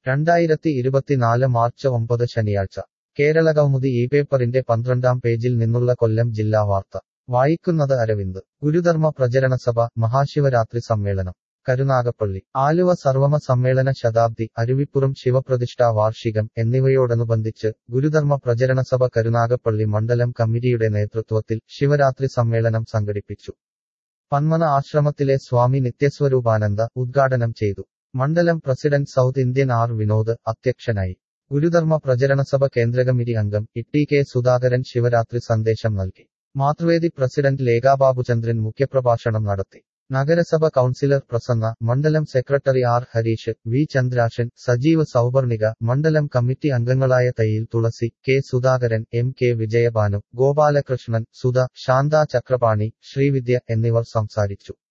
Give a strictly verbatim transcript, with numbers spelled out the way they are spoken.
രണ്ടായിരത്തി ഇരുപത്തിനാല് മാർച്ച് ഒമ്പത് ശനിയാഴ്ച കേരളകൗമുദി ഈ പേപ്പറിന്റെ പന്ത്രണ്ടാം പേജിൽ നിന്നുള്ള കൊല്ലം ജില്ലാ വാർത്ത വായിക്കുന്നത് അരവിന്ദ്. ഗുരുധർമ്മ പ്രചരണസഭ മഹാശിവരാത്രി സമ്മേളനം കരുനാഗപ്പള്ളി. ആലുവ സർവമ സമ്മേളന ശതാബ്ദി, അരുവിപ്പുറം ശിവപ്രതിഷ്ഠാ വാർഷികം എന്നിവയോടനുബന്ധിച്ച് ഗുരുധർമ്മ പ്രചരണസഭ കരുനാഗപ്പള്ളി മണ്ഡലം കമ്മിറ്റിയുടെ നേതൃത്വത്തിൽ ശിവരാത്രി സമ്മേളനം സംഘടിപ്പിച്ചു. പന്മന ആശ്രമത്തിലെ സ്വാമി നിത്യസ്വരൂപാനന്ദ ഉദ്ഘാടനം ചെയ്തു. മണ്ഡലം president south Indian R Vinod അധ്യക്ഷനായി. ഗുരുധർമ്മ പ്രചരണസഭ കേന്ദ്രകമ്മിറ്റി അംഗം ഇ കെ സുധാകരൻ ശിവരാത്രി സന്ദേശം നൽകി. മാതൃവേദി പ്രസിഡന്റ് ലേഖാബാബുചന്ദ്രൻ മുഖ്യപ്രഭാഷണം നടത്തി. നഗരസഭ കൗൺസിലർ പ്രസന്ന, മണ്ഡലം secretary R Harish, V Chandrasan, Sajeev Sauparnika, മണ്ഡലം കമ്മിറ്റി അംഗങ്ങളായ Thayyil Thulasi, K Sudhakaran, M K Vijayabhanu, Gopalakrishnan, Sudha, Shantha Chakrapani, Srividya എന്നിവർ സംസാരിച്ചു.